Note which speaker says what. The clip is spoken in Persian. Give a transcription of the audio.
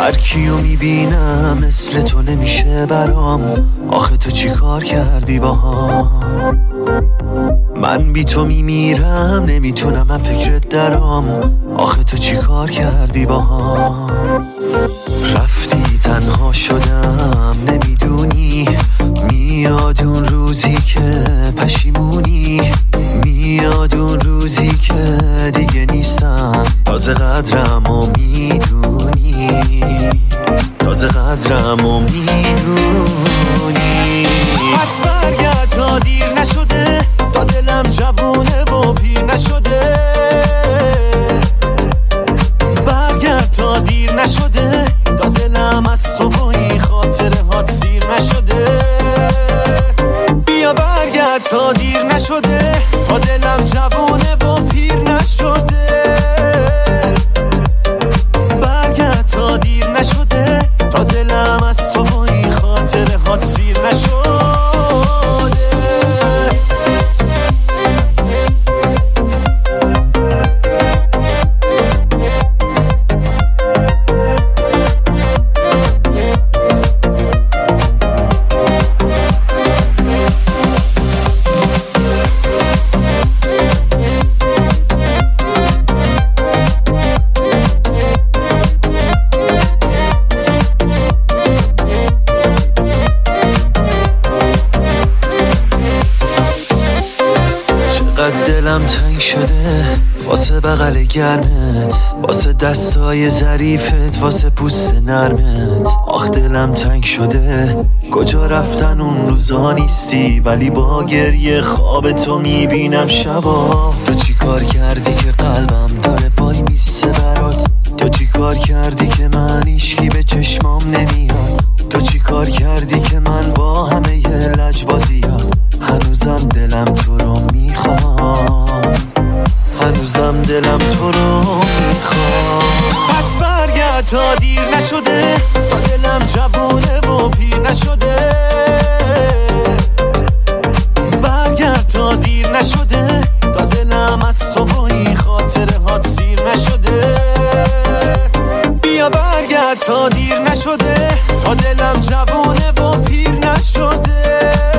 Speaker 1: هر کیو میبینم مثل تو نمیشه برام. آخه تو چی کار کردی باهام؟ من بی تو میمیرم نمیتونم من فکرت درام. آخه تو چی کار کردی باهام؟ رفتی تنها شدم نمیدونی. میاد اون روزی که پشیمونی. میاد اون روزی که دیگه نیستم. تازه قدرمو میدونی. تازه قدرمو میدونی. پس برگرد تا دیر نشده. تا دلم جوونه و پیر نشده. برگرد تا دیر نشده. تا دلم از تو و این خاطره هات سیر نشده. بیا برگرد تا دیر نشده. تا دلم جوونه و پیر نشده. برگرد تا دیر نشده. تا دلم از تو و این خاطره هات سیر نشده. دلم تنگ شده واسه بغل گرمت. واسه دستای ظریفت. واسه پوست نرمت. آخ دلم تنگ شده. کجا رفتن اون روزا نیستی. ولی با گریه خواب تو میبینم شبا. تو چی کار کردی که قلبم داره وای میسته برات؟ تو چی کار کردی که من هیچکی به چشمام نمیاد؟ تو چی کار کردی که من با همه ی لجبازیات هنوزم دلم تو رو میخواد. هنوزم دلم تو رو میخواد. پس برگرد تا دیر نشده. تا دلم جوونه و پیر نشده. برگرد تا دیر نشده. تا دلم از تو و این خاطره هات سیر نشده. بیا برگرد تا دیر نشده. تا دلم جوونه و پیر نشده.